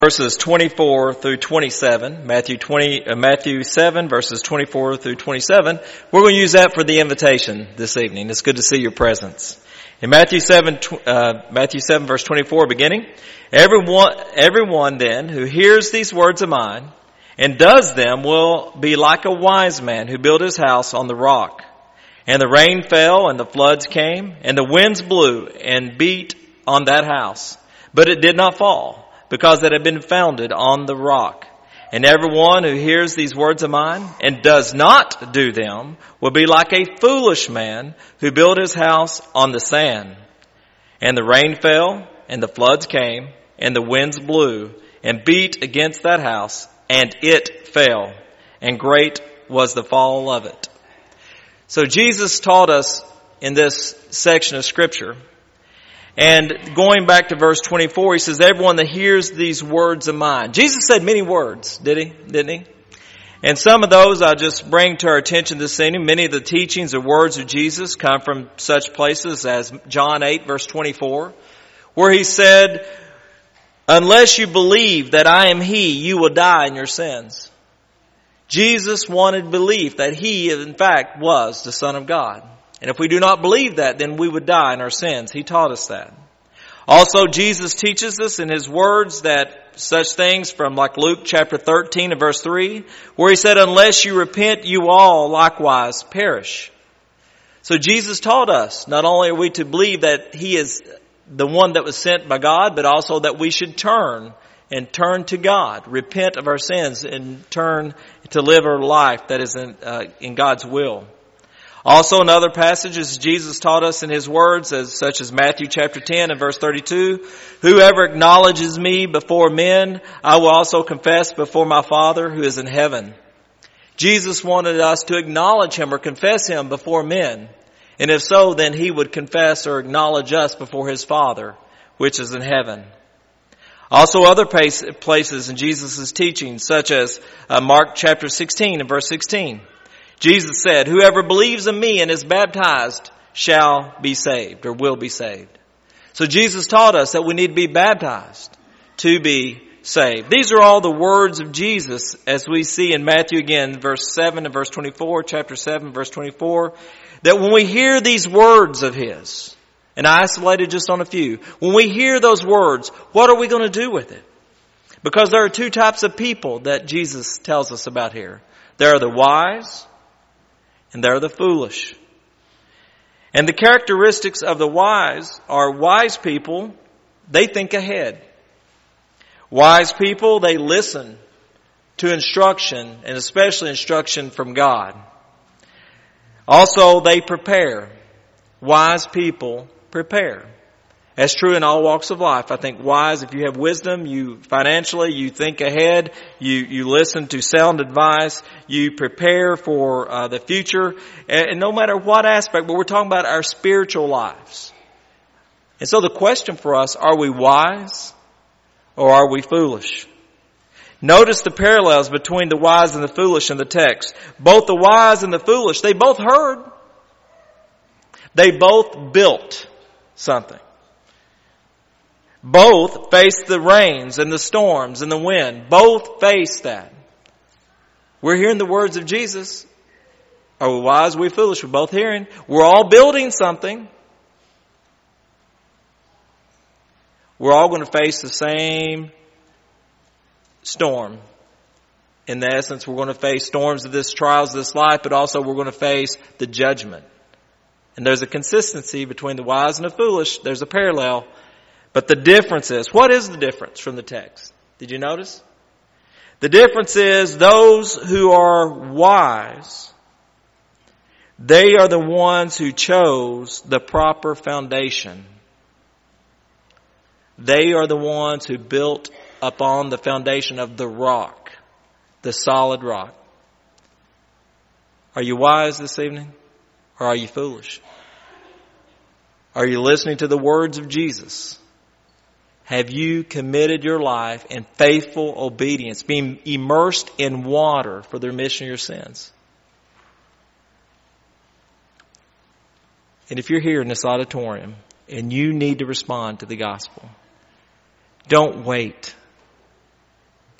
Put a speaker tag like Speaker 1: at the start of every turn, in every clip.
Speaker 1: verses 24 through 27, Matthew 7 verses 24 through 27. We're going to use that for the invitation this evening. It's good to see your presence. In Matthew 7 verse 24 beginning, everyone then who hears these words of mine and does them will be like a wise man who built his house on the rock. And the rain fell and the floods came and the winds blew and beat on that house, but it did not fall, because it had been founded on the rock. And everyone who hears these words of mine and does not do them will be like a foolish man who built his house on the sand. And the rain fell, and the floods came, and the winds blew, and beat against that house, and it fell. And great was the fall of it. So Jesus taught us in this section of Scripture. And going back to verse 24, he says, everyone that hears these words of mine. Jesus said many words, didn't he? And some of those I just bring to our attention this evening. Many of the teachings or words of Jesus come from such places as John 8 verse 24, where he said, unless you believe that I am he, you will die in your sins. Jesus wanted belief that he, in fact, was the Son of God. And if we do not believe that, then we would die in our sins. He taught us that. Also, Jesus teaches us in his words that such things from like Luke chapter 13 and verse 3, where he said, unless you repent, you all likewise perish. So Jesus taught us, not only are we to believe that he is the one that was sent by God, but also that we should turn to God, repent of our sins, and turn to live a life that is in God's will. Also in other passages, Jesus taught us in his words, such as Matthew chapter 10 and verse 32, whoever acknowledges me before men, I will also confess before my Father who is in heaven. Jesus wanted us to acknowledge him or confess him before men. And if so, then he would confess or acknowledge us before his Father, which is in heaven. Also other places in Jesus' teaching, such as Mark chapter 16 and verse 16. Jesus said, whoever believes in me and is baptized shall be saved or will be saved. So Jesus taught us that we need to be baptized to be saved. These are all the words of Jesus as we see in Matthew again, verse 7 and verse 24, chapter 7, verse 24, that when we hear these words of his, and I isolated just on a few, when we hear those words, what are we going to do with it? Because there are two types of people that Jesus tells us about here. There are the wise, and they're the foolish. And the characteristics of the wise are wise people, they think ahead. Wise people, they listen to instruction, and especially instruction from God. Also, they prepare. Wise people prepare. That's true in all walks of life. I think wise, if you have wisdom, you financially, you think ahead, you listen to sound advice, you prepare for the future, and no matter what aspect, but we're talking about our spiritual lives. And so the question for us, are we wise or are we foolish? Notice the parallels between the wise and the foolish in the text. Both the wise and the foolish, they both heard. They both built something. Both faced the rains and the storms and the wind. Both faced that. We're hearing the words of Jesus. Are we wise? Are we foolish? We're both hearing. We're all building something. We're all going to face the same storm. In essence, we're going to face storms of this trials of this life, but also we're going to face the judgment. And there's a consistency between the wise and the foolish. There's a parallel. But the difference is, what is the difference from the text? Did you notice? The difference is those who are wise, they are the ones who chose the proper foundation. They are the ones who built upon the foundation of the rock, the solid rock. Are you wise this evening? Or are you foolish? Are you listening to the words of Jesus? Have you committed your life in faithful obedience, being immersed in water for the remission of your sins? And if you're here in this auditorium and you need to respond to the gospel, don't wait.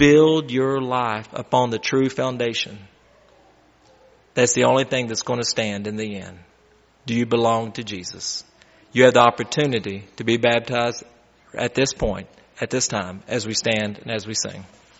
Speaker 1: build your life upon the true foundation. That's the only thing that's going to stand in the end. Do you belong to Jesus? You have the opportunity to be baptized at this point, at this time, as we stand and as we sing.